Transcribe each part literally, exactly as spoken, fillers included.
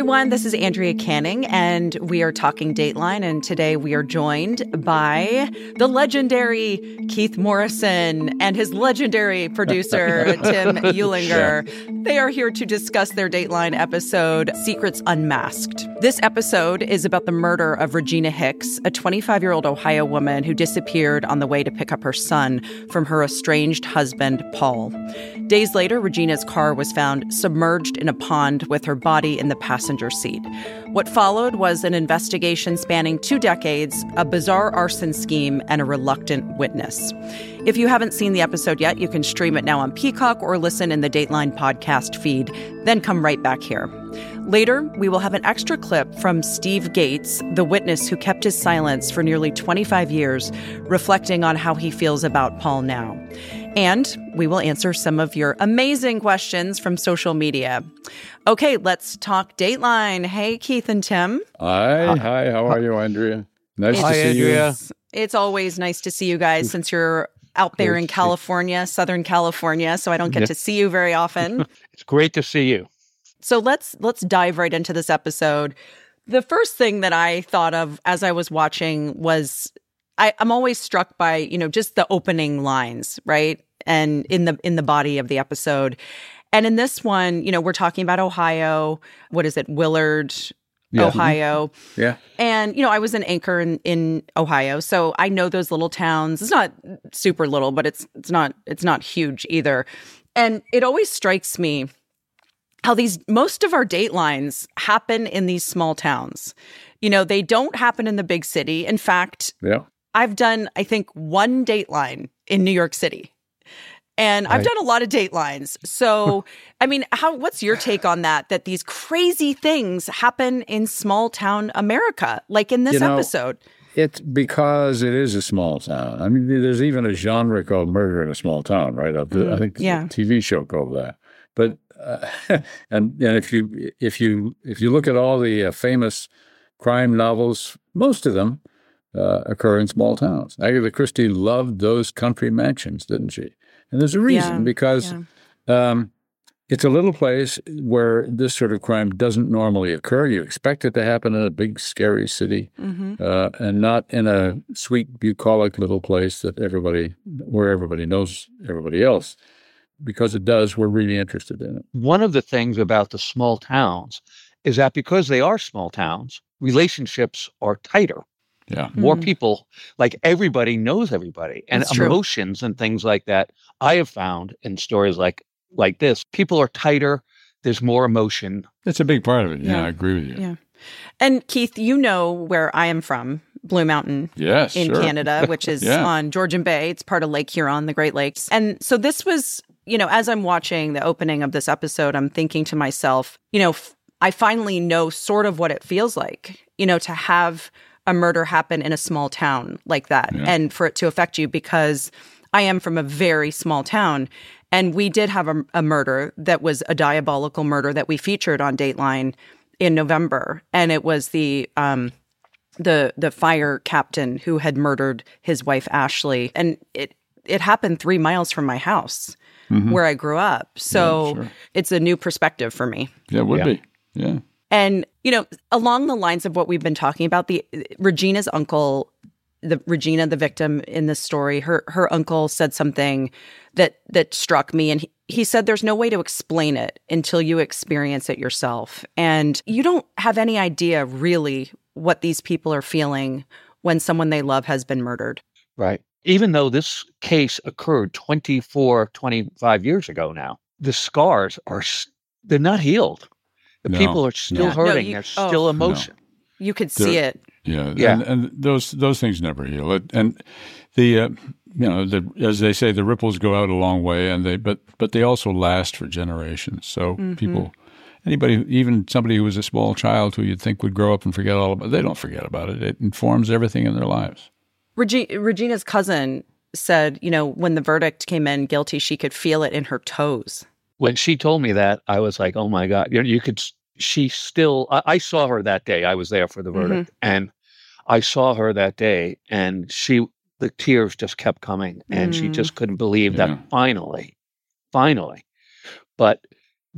everyone. This is Andrea Canning, and we are talking Dateline. And today we are joined by the legendary Keith Morrison and his legendary producer, Tim Eulinger. Yeah. They are here to discuss their Dateline episode, Secrets Unmasked. This episode is about the murder of Regina Hicks, a twenty-five-year-old Ohio woman who disappeared on the way to pick up her son from her estranged husband, Paul. Days later, Regina's car was found submerged in a pond with her body in the passenger seat. What followed was an investigation spanning two decades, a bizarre arson scheme, and a reluctant witness. If you haven't seen the episode yet, you can stream it now on Peacock or listen in the Dateline podcast feed, then come right back here. Later, we will have an extra clip from Steve Gates, the witness who kept his silence for nearly twenty-five years, reflecting on how he feels about Paul now. And we will answer some of your amazing questions from social media. Okay, let's talk Dateline. Hey, Keith and Tim. Hi, hi. How are you, Andrea? Nice it's, to see Andrea. you. It's always nice to see you guys since you're out there in California, Southern California, so I don't get yeah. to see you very often. It's great to see you. So let's let's dive right into this episode. The first thing that I thought of as I was watching was I, I'm always struck by, you know, just the opening lines, right? And in the in the body of the episode. And in this one, you know, we're talking about Ohio. What is it? Willard, yeah. Ohio. Yeah. And, you know, I was an anchor in, in Ohio, so I know those little towns. It's not super little, but it's it's not it's not huge either. And it always strikes me how these most of our datelines happen in these small towns. You know, they don't happen in the big city. In fact, yeah. I've done, I think, one Dateline in New York City. And I've right. done a lot of Datelines. So, I mean, how? What's your take on that, that these crazy things happen in small town America, like in this you know, episode? It's because it is a small town. I mean, there's even a genre called Murder in a Small Town, right? Mm, I think there's yeah. a T V show called that. But uh, and and if you if you if you look at all the uh, famous crime novels, most of them uh, occur in small towns. Agatha Christie loved those country mansions, didn't she? And there's a reason, yeah, because yeah. Um, it's a little place where this sort of crime doesn't normally occur. You expect it to happen in a big, scary city, mm-hmm. uh, and not in a sweet, bucolic little place that everybody, where everybody knows everybody else. Because it does, we're really interested in it. One of the things about the small towns is that because they are small towns, relationships are tighter. Yeah. More Mm. people, like everybody knows everybody. And That's true. Emotions and things like that, I have found in stories like like this, people are tighter. There's more emotion. That's a big part of it. Yeah, Yeah. I agree with you. Yeah. And Keith, you know where I am from, Blue Mountain. Yes, in sure. Canada, which is Yeah. on Georgian Bay. It's part of Lake Huron, the Great Lakes. And so this was, you know, as I'm watching the opening of this episode, I'm thinking to myself, you know, f- I finally know sort of what it feels like, you know, to have a murder happen in a small town like that, Yeah. and for it to affect you, because I am from a very small town. And we did have a, a murder that was a diabolical murder that we featured on Dateline in November. And it was the um, the the fire captain who had murdered his wife, Ashley. And it, it happened three miles from my house, mm-hmm. where I grew up. So yeah, sure. It's a new perspective for me. Yeah, it would Yeah. be. Yeah. And, you know, along the lines of what we've been talking about, the Regina's uncle, the Regina, the victim in this story, her her uncle said something that that struck me. And he, he said, there's no way to explain it until you experience it yourself. And you don't have any idea really what these people are feeling when someone they love has been murdered. Right. Even though this case occurred twenty-four, twenty-five years ago now, the scars are, they're not healed. The No, people are still no. hurting. No, you- There's oh. still emotion. You could see There- it. Yeah, Yeah. And, and those those things never heal. It, and the uh, you know the as they say, the ripples go out a long way, and they but but they also last for generations. So Mm-hmm. people, anybody, even somebody who was a small child who you'd think would grow up and forget all about it, they don't forget about it. It informs everything in their lives. Regi- Regina's cousin said, you know, when the verdict came in guilty, she could feel it in her toes. When she told me that, I was like, oh my God. You know, you could, she still, I, I saw her that day. I was there for the verdict. And I saw her that day, and she, the tears just kept coming, and Mm. she just couldn't believe Yeah. that finally, finally. But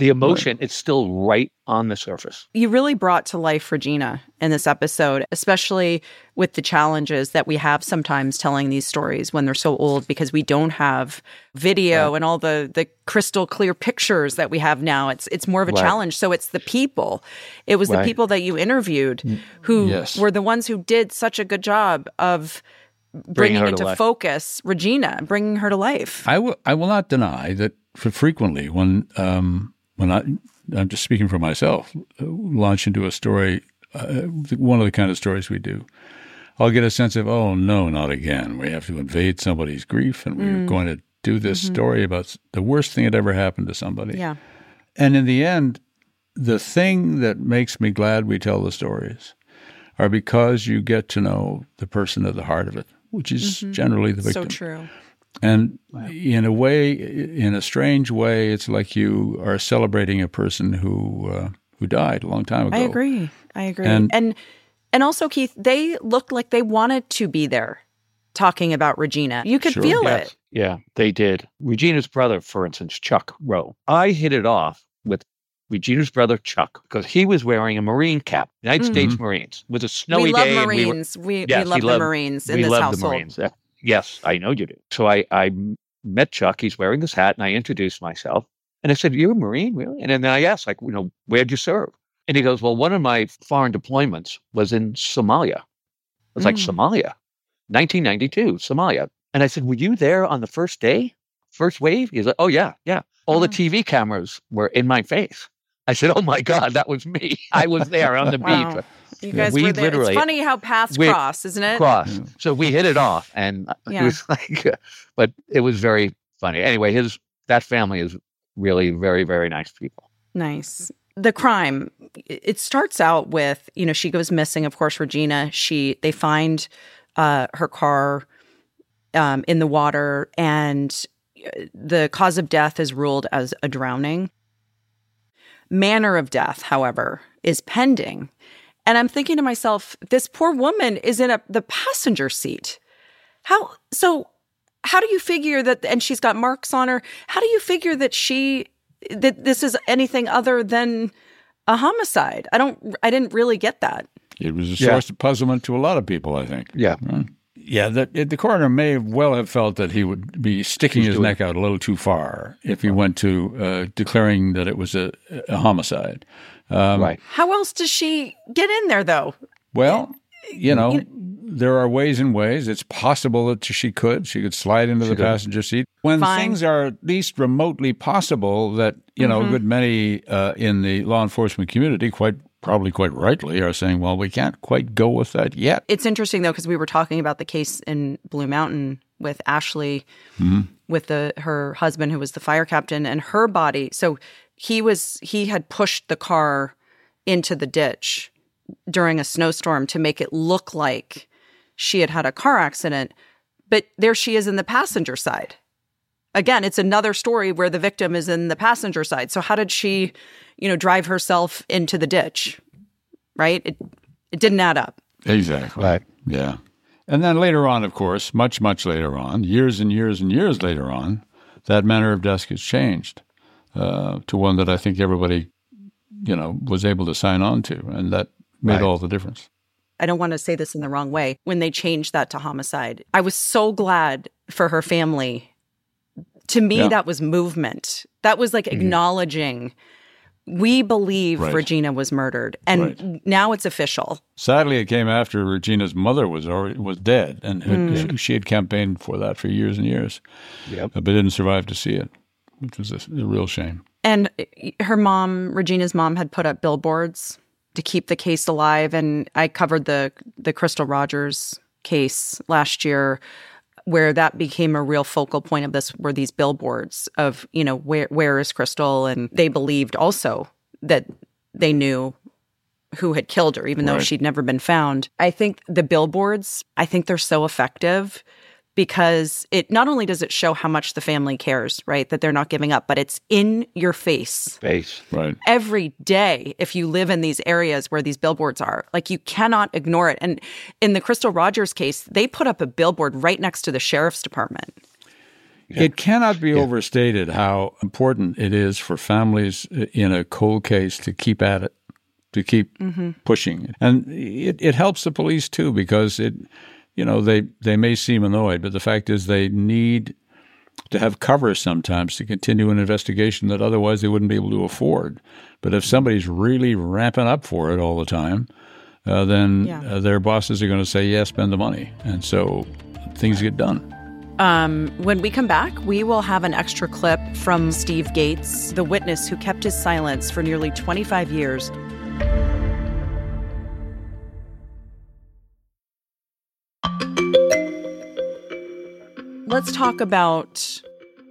the emotion, it's still right on the surface. You really brought to life Regina in this episode, especially with the challenges that we have sometimes telling these stories when they're so old, because we don't have video right. and all the, the crystal clear pictures that we have now. It's it's more of a right. challenge. So it's the people. It was right. the people that you interviewed who yes. were the ones who did such a good job of bringing Bring into focus Regina, bringing her to life. I will, I will not deny that frequently when um, when I, I'm just speaking for myself, launch into a story, uh, one of the kind of stories we do, I'll get a sense of, oh, no, not again. We have to invade somebody's grief, and we're mm. going to do this mm-hmm. story about the worst thing that ever happened to somebody. Yeah. And in the end, the thing that makes me glad we tell the stories are because you get to know the person at the heart of it, which is mm-hmm. generally the victim. So true. And in a way, in a strange way, it's like you are celebrating a person who uh, who died a long time ago. I agree. I agree. And, and and also, Keith, they looked like they wanted to be there talking about Regina. You could sure. feel yes. it. Yeah, they did. Regina's brother, for instance, Chuck Rowe. I hit it off with Regina's brother, Chuck, because he was wearing a Marine cap, United mm-hmm. States Marines. It was a snowy we love day. Marines. And we, we, were, yes, we love the loved, Marines in we this love household. The Marines. Uh, yes, I know you do. So I, I met Chuck. He's wearing this hat, and I introduced myself. And I said, "You're a Marine, really?" And then I asked, like, you know, where'd you serve? And he goes, "Well, one of my foreign deployments was in Somalia." I was mm. like, Somalia? nineteen ninety-two, Somalia. And I said, "Were you there on the first day? First wave?" He's like, "Oh, yeah, yeah. All oh. the T V cameras were in my face." I said, "Oh, my God, that was me. I was there on the wow. beach." You guys we were there. It's funny how paths cross, isn't it? Cross. Yeah. So we hit it off. And yeah. it was like, but it was very funny. Anyway, his that family is really very, very nice people. Nice. The crime, it starts out with, you know, she goes missing, of course, Regina. She, they find uh, her car um, in the water, and the cause of death is ruled as a drowning. Manner of death, however, is pending. And I'm thinking to myself, this poor woman is in a, the passenger seat. How, so how do you figure that, and she's got marks on her, how do you figure that she, that this is anything other than a homicide? I don't, I didn't really get that. It was a source yeah. of puzzlement to a lot of people, I think. Yeah. Right? Yeah, the, the coroner may well have felt that he would be sticking He's his neck out a little too far if he went to uh, declaring that it was a, a homicide. Um, right. How else does she get in there, though? Well, you know, you, there are ways and ways. It's possible that she could. She could slide into the could. passenger seat. When Fine. things are at least remotely possible that, you know, mm-hmm. a good many uh, in the law enforcement community quite probably quite rightly are saying, well, we can't quite go with that yet. It's interesting, though, because we were talking about the case in Blue Mountain with Ashley, mm-hmm. with the her husband who was the fire captain, and her body. So he was he had pushed the car into the ditch during a snowstorm to make it look like she had had a car accident. But there she is in the passenger side. Again, it's another story where the victim is in the passenger side. So how did she, you know, drive herself into the ditch, right? It it didn't add up. Exactly. Right. Yeah. And then later on, of course, much, much later on, years and years and years later on, that manner of death gets changed uh, to one that I think everybody, you know, was able to sign on to. And that made right. all the difference. I don't want to say this in the wrong way. When they changed that to homicide, I was so glad for her family. To me, yeah. that was movement. That was like mm-hmm. acknowledging we believe right. Regina was murdered, and right. now it's official. Sadly, it came after Regina's mother was already was dead, and mm. she had campaigned for that for years and years, yep. but didn't survive to see it, which was a, a real shame. And her mom, Regina's mom, had put up billboards to keep the case alive, and I covered the the Crystal Rogers case last year, where that became a real focal point of this were these billboards of, you know, where where is Crystal? And they believed also that they knew who had killed her, even right. though she'd never been found. I think the billboards, I think they're so effective because it not only does it show how much the family cares, right, that they're not giving up, but it's in your face. Face, right. Every day, if you live in these areas where these billboards are, like you cannot ignore it. And in the Crystal Rogers case, they put up a billboard right next to the sheriff's department. It cannot be yeah. overstated how important it is for families in a cold case to keep at it, to keep mm-hmm. pushing. And it, it helps the police too, because it, you know, they, they may seem annoyed, but the fact is they need to have cover sometimes to continue an investigation that otherwise they wouldn't be able to afford. But if somebody's really ramping up for it all the time, uh, then yeah. uh, their bosses are going to say, yeah, spend the money. And so things get done. Um, when we come back, we will have an extra clip from Steve Gates, the witness who kept his silence for nearly twenty-five years. Let's talk about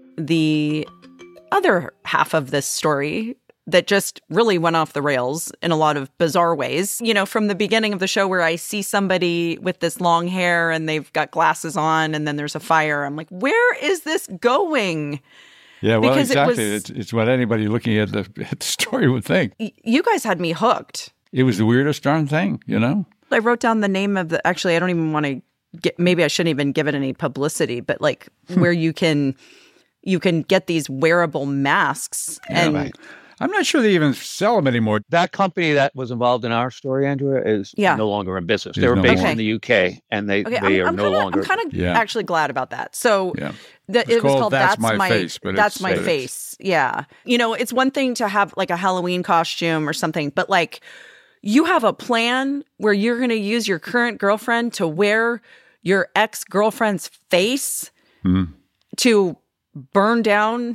the other half of this story that just really went off the rails in a lot of bizarre ways. You know, from the beginning of the show where I see somebody with this long hair and they've got glasses on and then there's a fire. I'm like, where is this going? Yeah, well, because exactly. It was, it's, it's what anybody looking at the, at the story would think. Y- you guys had me hooked. It was the weirdest darn thing, you know? I wrote down the name of the, actually, I don't even want to get, maybe I shouldn't even give it any publicity, but like where you can, you can get these wearable masks yeah, and... Right. I'm not sure they even sell them anymore. That company that was involved in our story, Andrea, is yeah. no longer in business. It's they were no based more. in the U K, and they, okay, they I'm, are I'm no kinda, longer. I'm kind of yeah. actually glad about that. So yeah. the, it was called That's, That's My, my Face. But That's My but Face. Yeah. You know, it's one thing to have like a Halloween costume or something, but like you have a plan where you're going to use your current girlfriend to wear your ex-girlfriend's face mm. to burn down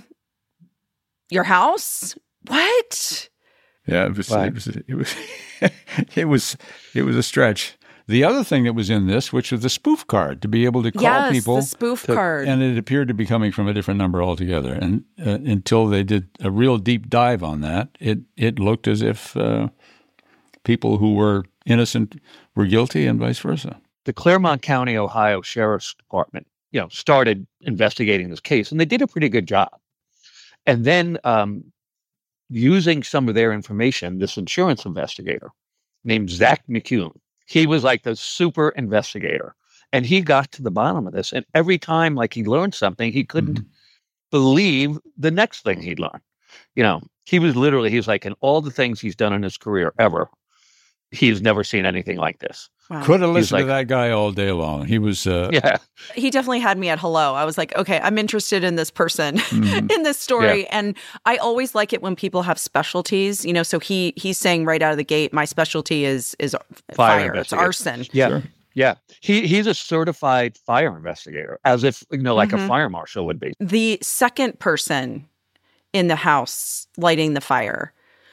your house? What? Yeah, it was, it was, it was, it was, it was a stretch. The other thing that was in this, which was the spoof card, to be able to call yes, people. the spoof to, card. And it appeared to be coming from a different number altogether. And uh, until they did a real deep dive on that, it, it looked as if uh, people who were innocent were guilty and vice versa. The Claremont County, Ohio Sheriff's Department, you know, started investigating this case, and they did a pretty good job. And then um, using some of their information, this insurance investigator named Zach McCune, he was like the super investigator, and he got to the bottom of this. And every time, like he learned something, he couldn't mm-hmm. believe the next thing he'd learn. You know, he was literally, he's like, in all the things he's done in his career ever, he's never seen anything like this. Wow. Could have listened like, to that guy all day long. He was, uh, yeah. He definitely had me at hello. I was like, okay, I'm interested in this person, mm-hmm. in this story. Yeah. And I always like it when people have specialties, you know, so he he's saying right out of the gate, my specialty is is fire, fire. It's arson. Yeah. Sure. Yeah. He he's a certified fire investigator, as if, you know, like mm-hmm. a fire marshal would be. The second person in the house lighting the fire,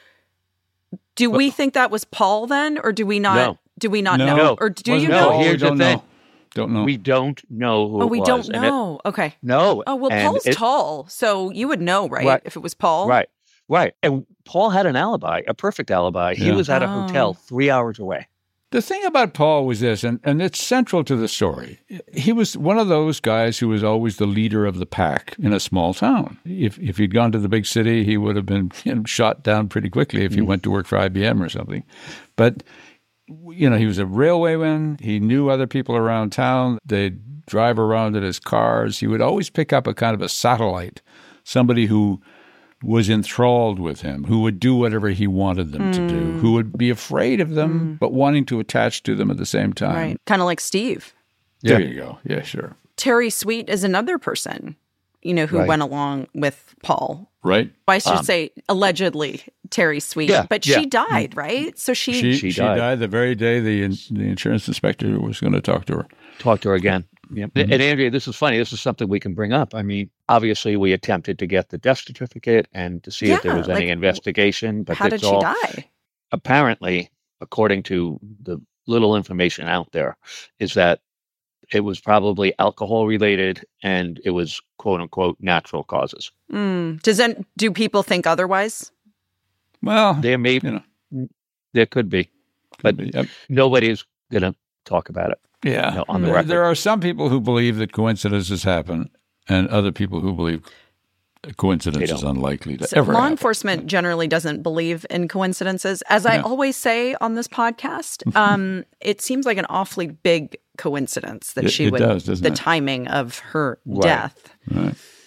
do well, we think that was Paul then, or do we not? No. Do we not no. know? No. Or do Wasn't you know? No, here's the don't thing. Know. Don't know. We don't know who oh, it we was. don't And know. It, okay. No. Oh, well, and Paul's it, tall, so you would know, right? right? If it was Paul. Right. Right. And Paul had an alibi, a perfect alibi. He yeah. was at a oh. hotel three hours away. The thing about Paul was this, and, and it's central to the story. He was one of those guys who was always the leader of the pack in a small town. If if he'd gone to the big city, he would have been you know, shot down pretty quickly if he mm. went to work for I B M or something. But, you know, he was a railwayman. He knew other people around town. They'd drive around in his cars. He would always pick up a kind of a satellite, somebody who was enthralled with him, who would do whatever he wanted them mm. to do, who would be afraid of them, mm. but wanting to attach to them at the same time. Right. Kind of like Steve. There yeah. you go. Yeah, sure. Terry Sweet is another person, you know, who right. went along with Paul. Right. I should um, say allegedly Terry Sweet, yeah, but yeah. she died, right? So she she, she, she died. died the very day the the insurance inspector was going to talk to her. Talk to her again. Yeah. Mm-hmm. And Andrea, this is funny. This is something we can bring up. I mean, obviously, we attempted to get the death certificate and to see yeah, if there was like, any investigation. But how it's did she all, die? Apparently, according to the little information out there, is that it was probably alcohol related and it was quote unquote natural causes. Mm. Does then do people think otherwise? Well, there may you know, there could be, could but be. Yep. nobody's going to talk about it. Yeah, you know, on the there, record. there are some people who believe that coincidences happen, and other people who believe a coincidence is unlikely to so ever law happen. enforcement generally doesn't believe in coincidences. As I Yeah. always say on this podcast, um, it seems like an awfully big coincidence that It- she it would, does, doesn't the it? timing of her Right. death. Right.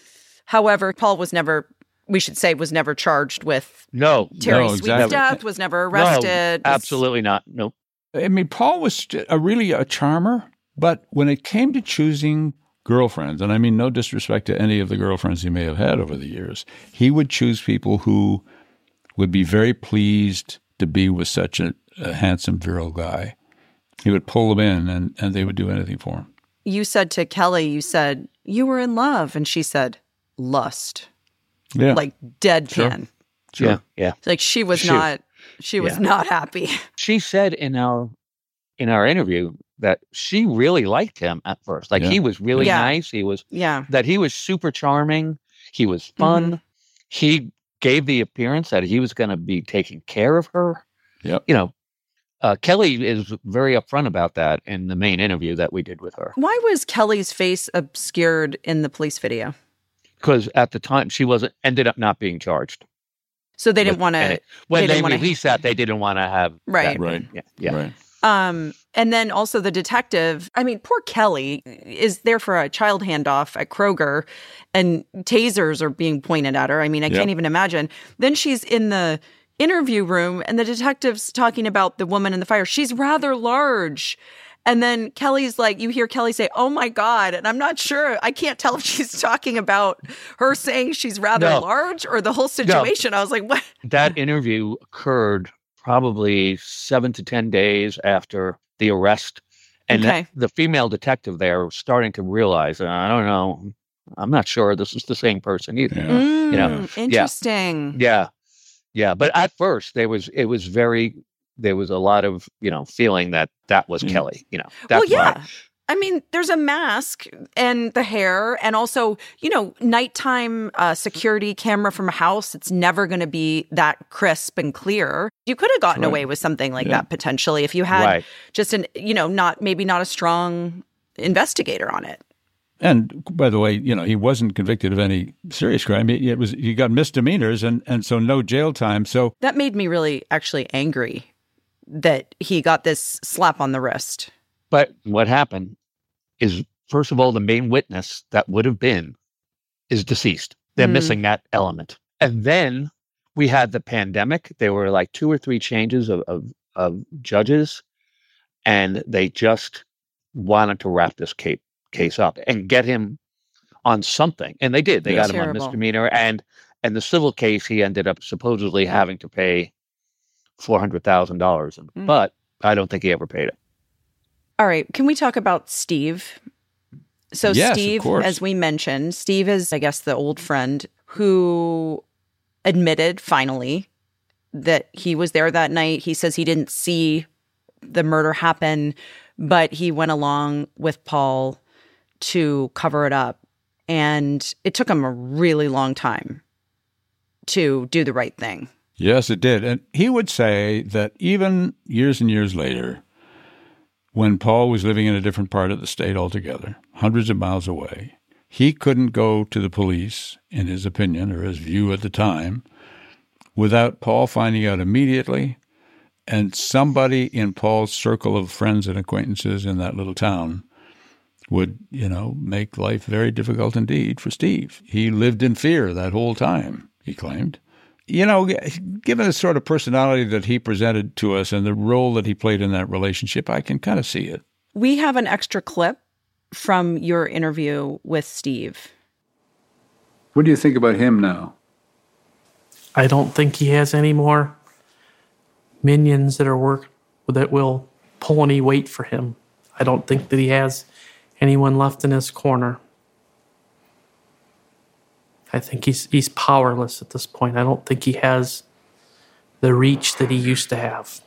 However, Paul was never, we should say, was never charged with No. Terry No, Sweet's exactly. death, was never arrested. No, was- absolutely not. Nope. I mean, Paul was a really a charmer, but when it came to choosing girlfriends, and I mean no disrespect to any of the girlfriends he may have had over the years, he would choose people who would be very pleased to be with such a, a handsome, virile guy. He would pull them in, and, and they would do anything for him. You said to Kelly, you said, you were in love. And she said, lust. Yeah. Like deadpan. Sure. Yeah. Yeah. Like she was She- not, she was yeah. not happy. She said in our in our interview that she really liked him at first. Like Yeah. he was really Yeah. nice. He was Yeah. that he was super charming. He was fun. Mm-hmm. He gave the appearance that he was going to be taking care of her. Yep. You know, uh, Kelly is very upfront about that in the main interview that we did with her. Why was Kelly's face obscured in the police video? Because at the time she wasn't ended up not being charged. So they didn't With want to, any- When they they, didn't wanna- released that, they didn't want to have Right. that. Right. Yeah. Yeah. Right. um, and then also the detective. I mean, poor Kelly is there for a child handoff at Kroger, and tasers are being pointed at her. I mean, I Yep. can't even imagine. Then she's in the interview room, and the detective's talking about the woman in the fire. She's rather large. And then Kelly's like, you hear Kelly say, oh my God. And I'm not sure. I can't tell if she's talking about her saying she's rather No. large or the whole situation. I was like, what? That interview occurred probably seven to ten days after the arrest. And the- Okay. the female detective there was starting to realize, I don't know, I'm not sure this is the same person either. Yeah. Mm, know, yeah. interesting. Yeah. Yeah. But at first there was, it was very, there was a lot of, you know, feeling that that was Mm. Kelly, you know, Well, that's yeah. why. I mean, there's a mask and the hair, and also, you know, nighttime uh, security camera from a house. It's never going to be that crisp and clear. You could have gotten Right. away with something like Yeah. that potentially if you had Right. just an, you know, not maybe not a strong investigator on it. And by the way, you know, he wasn't convicted of any serious crime. It, it was he got misdemeanors, and, and so no jail time. So That made me really actually angry that he got this slap on the wrist. But what happened is, first of all, the main witness that would have been is deceased. They're Mm. missing that element. And then we had the pandemic. There were like two or three changes of, of, of judges, and they just wanted to wrap this case, case up and get him on something. And they did. They Yeah. got him on Terrible. misdemeanor. And, and the civil case, he ended up supposedly having to pay four hundred thousand dollars. Mm. But I don't think he ever paid it. All right. Can we talk about Steve? So, Yes, of Steve, course. as we mentioned, Steve is, I guess, the old friend who admitted finally that he was there that night. He says he didn't see the murder happen, but he went along with Paul to cover it up. And it took him a really long time to do the right thing. yes, it did. And he would say that even years and years later, when Paul was living in a different part of the state altogether, hundreds of miles away, he couldn't go to the police, in his opinion or his view at the time, without Paul finding out immediately, and somebody in Paul's circle of friends and acquaintances in that little town would, you know, make life very difficult indeed for Steve. He lived in fear that whole time, he claimed. You know, given the sort of personality that he presented to us and the role that he played in that relationship, I can kind of see it. We have an extra clip from your interview with Steve. What do you think about him now? I don't think he has any more minions that are work that will pull any weight for him. I don't think that he has anyone left in his corner. I think he's he's powerless at this point. I don't think he has the reach that he used to have.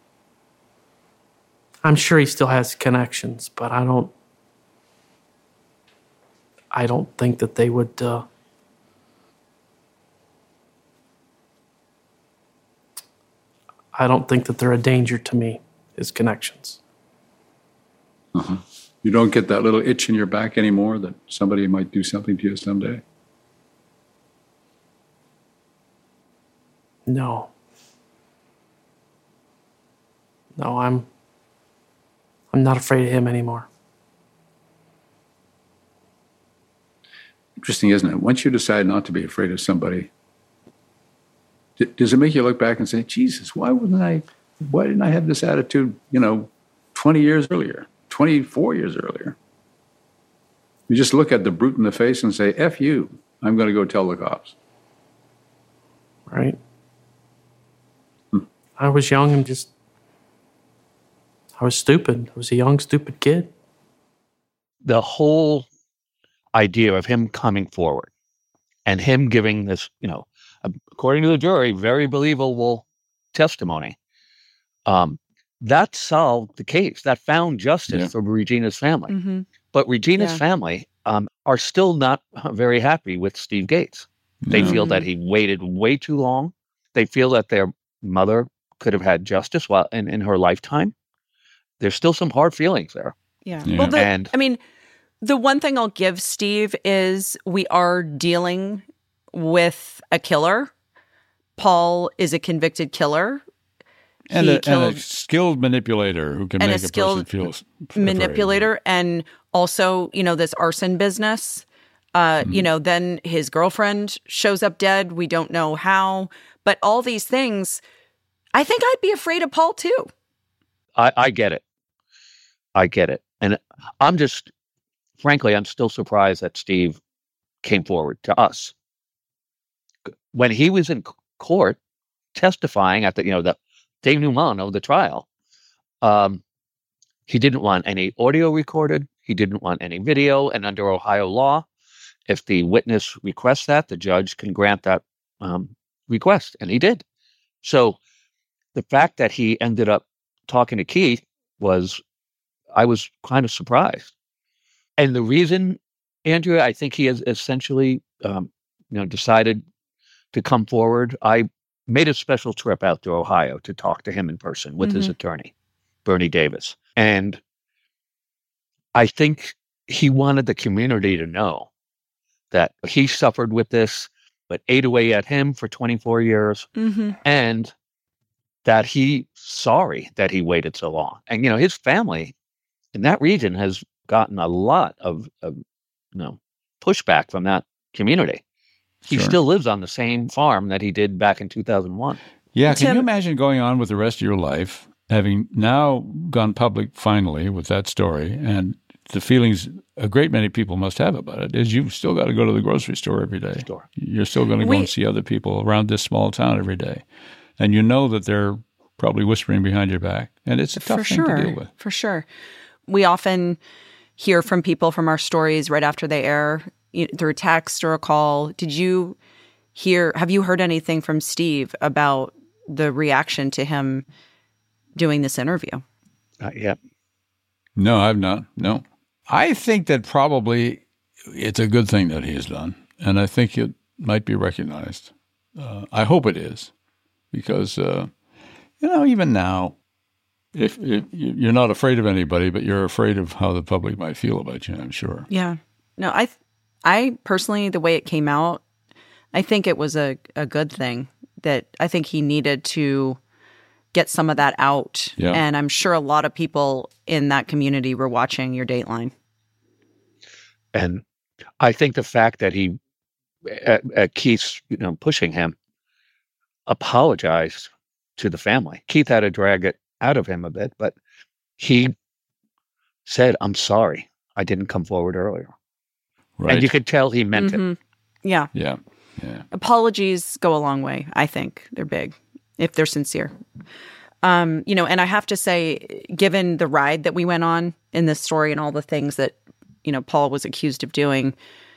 I'm sure he still has connections, but I don't I don't think that they would uh, I don't think that they're a danger to me, his connections. Uh-huh. You don't get that little itch in your back anymore that somebody might do something to you someday? No. No, I'm I'm not afraid of him anymore. interesting, isn't it? Once you decide not to be afraid of somebody, d- does it make you look back and say, Jesus, why wouldn't I, why didn't I have this attitude, you know, twenty years earlier, twenty-four years earlier? You just look at the brute in the face and say, F you, I'm going to go tell the cops. Right. Hmm. I was young and just, I was stupid. I was a young, stupid kid. The whole idea of him coming forward and him giving this, you know, according to the jury, very believable testimony, um, that solved the case. That found justice Yeah. for Regina's family. Mm-hmm. But Regina's Yeah. family um, are still not very happy with Steve Gates. They No. feel that he waited way too long. They feel that their mother could have had justice while in, in her lifetime. There's still some hard feelings there. Yeah. Yeah. Well, the, And- I mean, the one thing I'll give Steve is we are dealing with a killer. Paul is a convicted killer. And He a, and killed a skilled manipulator who can and a make a, skilled person feel s- afraid. manipulator, and also, you know, this arson business. Uh, Mm-hmm. You know, then his girlfriend shows up dead. We don't know how, but all these things. I think I'd be afraid of Paul too. I, I get it. I get it. And I'm just, frankly, I'm still surprised that Steve came forward to us. When he was in c- court testifying at the, you know, the denouement of the trial, um, he didn't want any audio recorded. He didn't want any video. And under Ohio law, if the witness requests that, the judge can grant that um, request. And he did. So the fact that he ended up talking to Keith was, I was kind of surprised. And the reason, Andrea, I think he has essentially, um, you know, decided to come forward. I made a special trip out to Ohio to talk to him in person with his attorney, Bernie Davis. And I think he wanted the community to know that he suffered with this, but ate away at him for twenty-four years, Mm-hmm. and that he's sorry that he waited so long. And, you know, his family in that region has gotten a lot of, of you know, pushback from that community. He Sure. still lives on the same farm that he did back in two thousand one. Yeah, can Tim- you imagine going on with the rest of your life, having now gone public finally with that story, and the feelings a great many people must have about it is you've still got to go to the grocery store every day. Store. You're still going to go We- and see other people around this small town every day. And you know that they're probably whispering behind your back. And it's a tough For thing sure. to deal with. For sure. We often hear from people from our stories right after they air you through a text or a call. Did you hear, have you heard anything from Steve about the reaction to him doing this interview? Uh, yeah. No, I've not. No. I think that probably it's a good thing that he has done. And I think it might be recognized. Uh, I hope it is. Because, uh, you know, even now, if, if you're not afraid of anybody, but you're afraid of how the public might feel about you, I'm sure. Yeah. No, I, I personally, the way it came out, I think it was a, a good thing that I think he needed to get some of that out. Yeah. And I'm sure a lot of people in that community were watching your Dateline. And I think the fact that he, at, at Keith's, you know, pushing him, apologized to the family. Keith had to drag it out of him a bit, but he said, I'm sorry. I didn't come forward earlier. Right. And you could tell he meant it. Mhm. Yeah. yeah. Yeah. Apologies go a long way. I think they're big if they're sincere. Um, you know, and I have to say, given the ride that we went on in this story and all the things that, you know, Paul was accused of doing,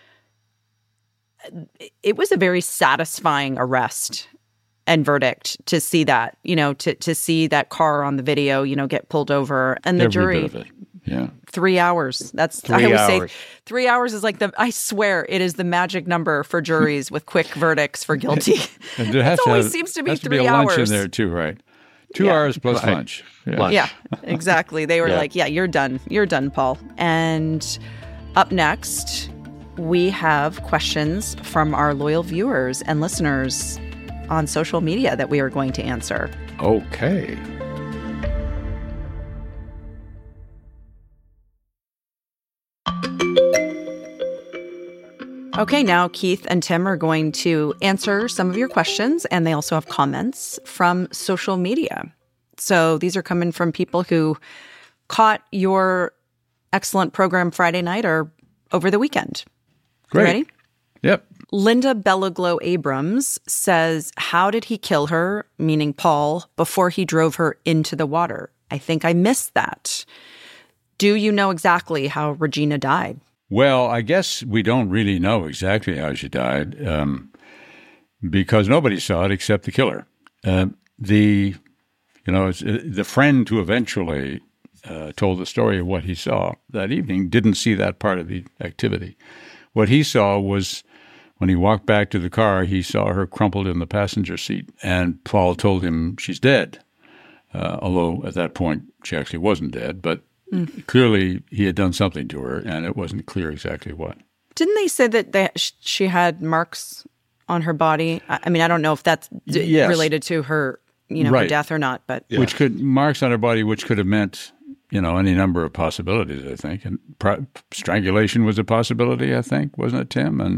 it was a very satisfying arrest and verdict to see that, you know, to, to see that car on the video, you know, get pulled over, and the Every jury, bit of it. Yeah. three hours. That's, I Three always hours. say three hours is like the, I swear it is the magic number for juries with quick verdicts for guilty. And there has It to always have- seems to be has three to be a lunch hours. in there too, right? Two Yeah. hours plus Right. lunch. Yeah. Lunch. Yeah, exactly. They were Yeah. like, yeah, you're done. You're done, Paul. And up next, we have questions from our loyal viewers and listeners on social media that we are going to answer. Okay. Okay, now Keith and Tim are going to answer some of your questions, and they also have comments from social media. So these are coming from people who caught your excellent program Friday night or over the weekend. Great. You ready? Yep. Linda Bellaglow Abrams says, how did he kill her, meaning Paul, before he drove her into the water? I think I missed that. Do you know exactly how Regina died? Well, I guess we don't really know exactly how she died um, because nobody saw it except the killer. Uh, the, you know, it's, uh, the friend who eventually uh, told the story of what he saw that evening didn't see that part of the activity. What he saw was when he walked back to the car, he saw her crumpled in the passenger seat, and Paul told him she's dead, uh, although at that point she actually wasn't dead, but mm. clearly he had done something to her, and it wasn't clear exactly what. Didn't they say that they, she had marks on her body? I mean, I don't know if that's d- yes. related to her, you know, right. her death or not, but yeah. which could marks on her body, which could have meant, you know, any number of possibilities. I think, and pro- strangulation was a possibility. I think, wasn't it, Tim? And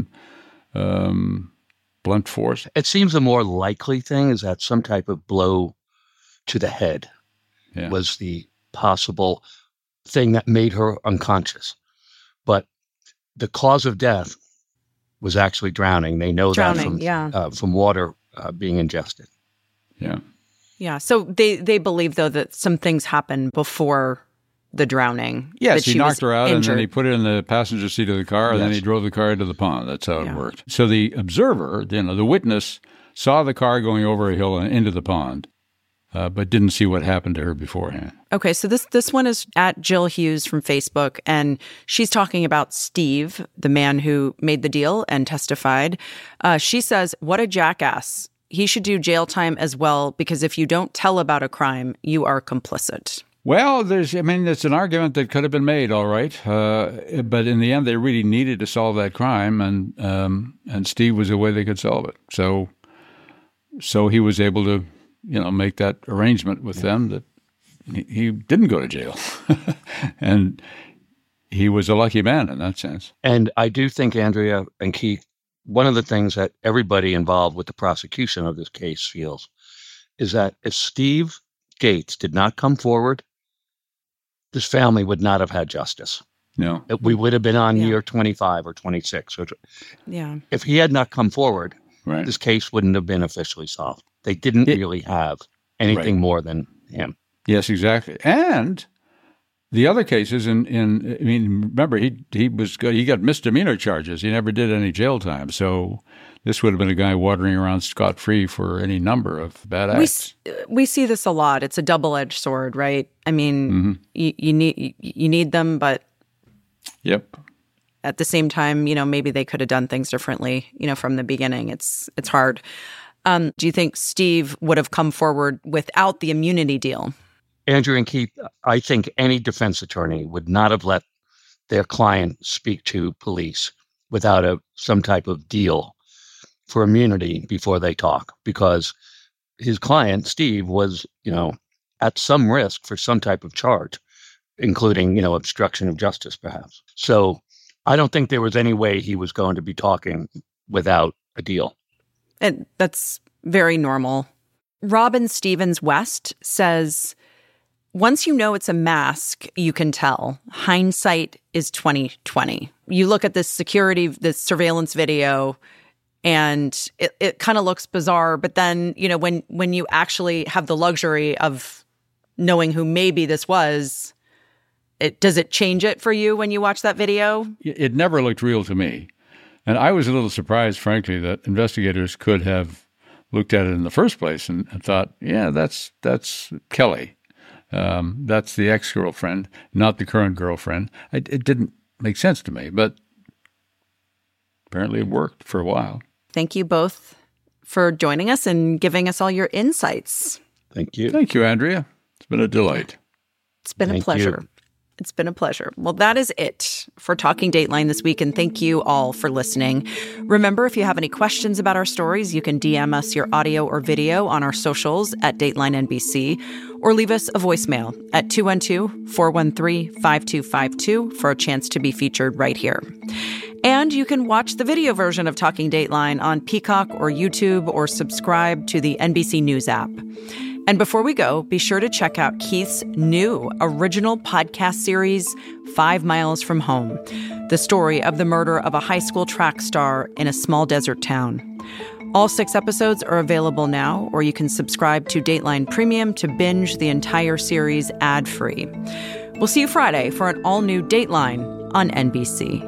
um, blunt force. It seems the more likely thing is that some type of blow to the head yeah. was the possible thing that made her unconscious. But the cause of death was actually drowning. They know drowning, that from yeah. uh, from water uh, being ingested. Yeah. Yeah. So they, they believe, though, that some things happened before the drowning. Yes, he knocked her out, injured. and then he put her in the passenger seat of the car, and yes. then he drove the car into the pond. That's how yeah. it worked. So the observer, you know, the witness, saw the car going over a hill and into the pond, uh, but didn't see what happened to her beforehand. Okay, so this this one is at Jill Hughes from Facebook, and she's talking about Steve, the man who made the deal and testified. Uh, she says, what a jackass. He should do jail time as well, because if you don't tell about a crime, you are complicit. Well, there's, I mean, it's an argument that could have been made, all right. Uh, but in the end, they really needed to solve that crime, and um, and Steve was the way they could solve it. So, so he was able to, you know, make that arrangement with them that he, he didn't go to jail, and he was a lucky man in that sense. And I do think, Andrea and Keith, one of the things that everybody involved with the prosecution of this case feels is that if Steve Gates did not come forward, this family would not have had justice. No. We would have been on yeah. year twenty-five or twenty-six. Or, yeah. If he had not come forward, right. this case wouldn't have been officially solved. They didn't it, really have anything right. more than him. Yes, exactly. And the other cases, in, in I mean, remember, he he was he got misdemeanor charges. He never did any jail time. So this would have been a guy wandering around scot-free for any number of bad acts. We, we see this a lot. It's a double-edged sword, right? I mean, mm-hmm. you, you need you need them, but yep. at the same time, you know, maybe they could have done things differently, you know, from the beginning. It's it's hard. Um, do you think Steve would have come forward without the immunity deal? Andrew and Keith, I think any defense attorney would not have let their client speak to police without a some type of deal for immunity before they talk, because his client, Steve, was, you know, at some risk for some type of charge, including, you know, obstruction of justice, perhaps. So I don't think there was any way he was going to be talking without a deal. And that's very normal. Robin Stevens West says, once you know it's a mask, you can tell. Hindsight is twenty twenty. You look at this security, this surveillance video, and it, it kind of looks bizarre. But then, you know, when when you actually have the luxury of knowing who maybe this was, it does it change it for you when you watch that video? It never looked real to me. And I was a little surprised, frankly, that investigators could have looked at it in the first place and, and thought, yeah, that's that's Kelly. Um, that's the ex-girlfriend, not the current girlfriend. It, it didn't make sense to me, but apparently it worked for a while. Thank you both for joining us and giving us all your insights. Thank you. Thank you, Andrea. It's been a delight. It's been Thank a pleasure. You. It's been a pleasure. Well, that is it for Talking Dateline this week, and thank you all for listening. Remember, if you have any questions about our stories, you can D M us your audio or video on our socials at Dateline N B C, or leave us a voicemail at two one two, four one three, five two five two for a chance to be featured right here. And you can watch the video version of Talking Dateline on Peacock or YouTube, or subscribe to the N B C News app. And before we go, be sure to check out Keith's new original podcast series, Five Miles from Home, the story of the murder of a high school track star in a small desert town. All six episodes are available now, or you can subscribe to Dateline Premium to binge the entire series ad-free. We'll see you Friday for an all-new Dateline on N B C.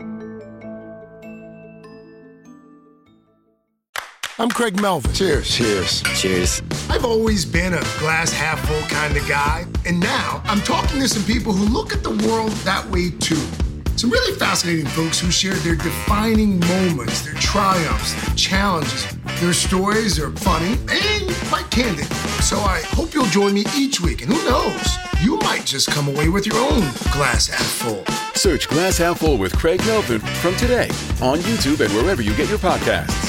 I'm Craig Melvin. Cheers. Cheers. Cheers. I've always been a glass half full kind of guy, and now I'm talking to some people who look at the world that way too. Some really fascinating folks who share their defining moments, their triumphs, their challenges. Their stories are funny and quite candid. So I hope you'll join me each week, and who knows, you might just come away with your own glass half full. Search Glass Half Full with Craig Melvin from today on YouTube and wherever you get your podcasts.